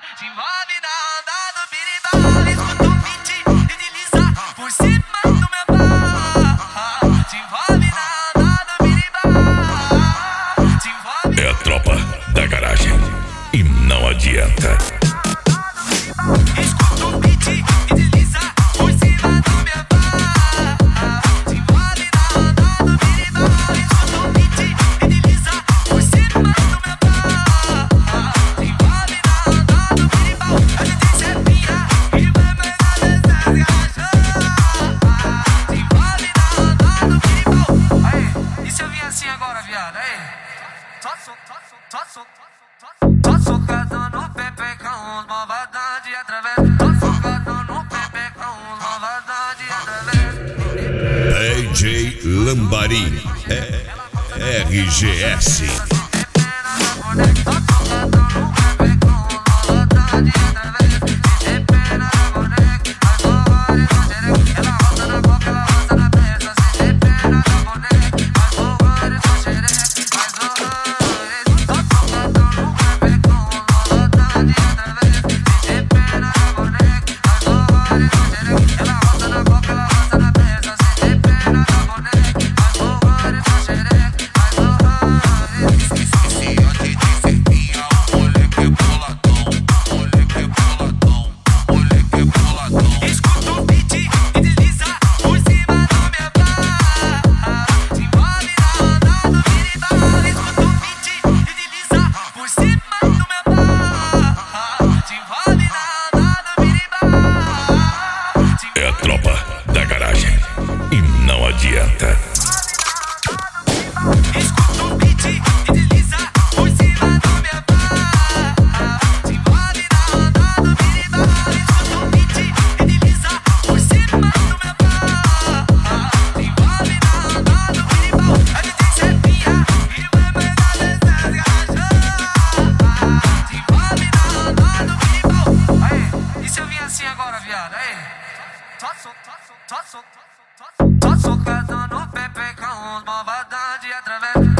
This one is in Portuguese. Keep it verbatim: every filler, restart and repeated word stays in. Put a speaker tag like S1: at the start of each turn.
S1: Se envolve na onda do birimbau. Escuta o beat e desliza por cima do meu pau. Se envolve na onda do birimbau. Se envolve.
S2: É a tropa da garagem e não adianta.
S1: Escuta o beat e desliza por cima do meu pau. Se envolve na onda do birimbau. Escuta o beat e desliza por cima do meu pau. Se envolve na onda do birimbau. A gente se pira e vai pegar nessas cachorras. Se envolve na onda do birimbau. Aí, e se eu vim assim agora, viado? Aí, só soco, só soco, só soco, só soco. Tô socado no pepe com os malvadade através. Tô socado no pepe com os malvadade através.
S2: D J Lambari é R G S.
S1: Tô socado no pepe com os malvadade através. Tem pena na boneca, mas forró de xereca. Ela roça na boca, ela roça na peça. Se tem pena na boneca, mas forró de xereca. Mas horrores. Tô socado no pepe com os malvadade através. Tem pena na boneca, mas forró de xereca. Ela roça na boca, ela roça na peça. Se tem pena na boneca, mas forró de xereca. Mas horrores.
S3: Esse antes de ser minha, o moleque é boladão. Moleque é boladão. Moleque é boladão.
S1: Escuta o beat e desliza por cima do meu pau. Se envolve na onda do birimbau. Escuta o beat e desliza por cima do meu pau. Se envolve na onda do birimbau. Se
S2: É a tropa da garagem e não adianta.
S1: Escuta o beat e desliza por cima do meu pau. Se envolve na onda do birimbau. Escuta o beat e desliza por cima do meu pau. Se envolve na onda do birimbau. A gente se pira e vai pegar nessas cachorras. Se envolve na onda do birimbau. Aí, e se eu vim assim agora, viado? Aí, só soco, só soco, só soco, só soco. Tô socado no pepe com os malvadade através.